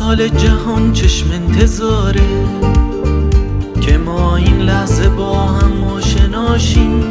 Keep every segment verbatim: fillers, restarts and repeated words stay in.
سال جهان چشم انتظاره که ما این لحظه با هم آشناشیم،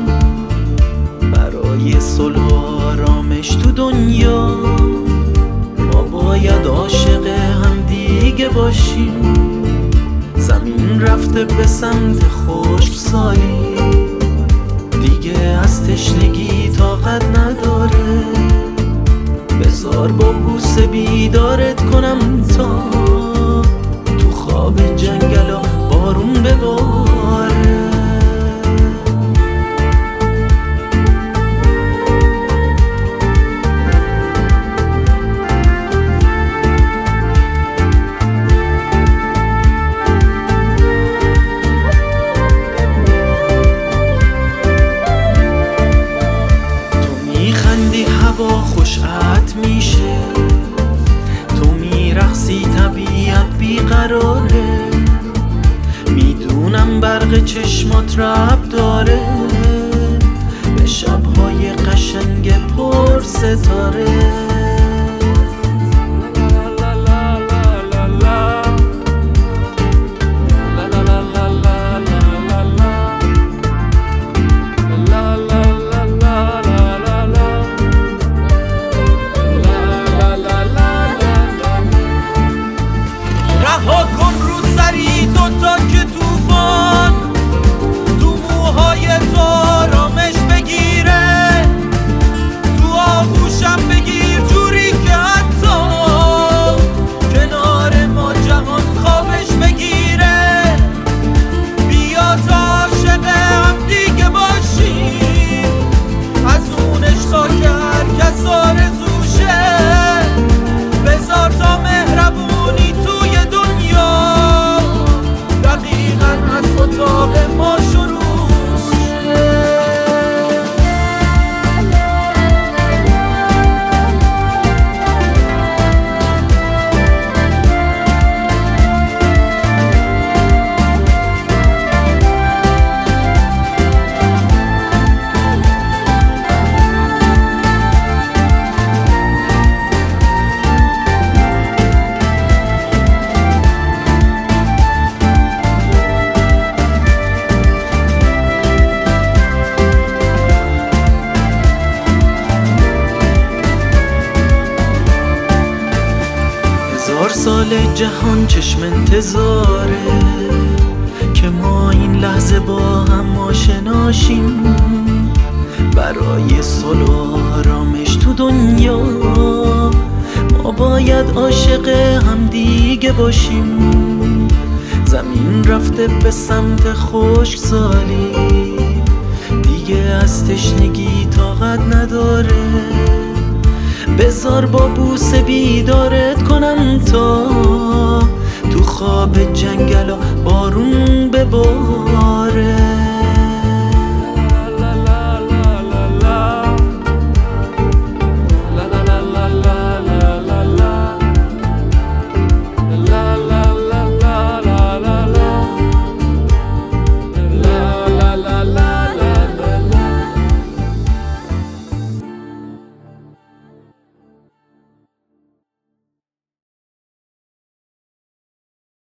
برای صلح و آرامش تو دنیا ما باید عاشق هم دیگه باشیم. زمین رفته به سمت خشکسالی، دیگه از تشنگی طاقت نداره. بذار با بوسه بیدارت کنم تا تو خواب جنگل و بارون بباره. هوا خوشت میشه، تو میرقصی طبیعت بیقراره. میدونم برق چشمات ربط داره به شبهای قشنگ پر ستاره. رها کن رو سری دوتا که توفان تو موهای تو آرامش بگیره، تو آغوشم بگیر جوری که حتی کنار ما جهان خوابش بگیره. بیا تا عاشق هم دیگه باشیم، از اون عشقا که هر کس آرزوشه. بذار تا مهربونی توی اتاق ما شروع هزار سال جهان چشم انتظاره که ما این لحظه با هم آشناشیم، برای صلح و آرامش تو دنیا ما باید عاشق هم دیگه باشیم. زمین رفته به سمت خشکسالی، دیگه از تشنگی طاقت نداره. بذار با بوسه بیدارت کنم تا تو خواب جنگل و بارون بباره.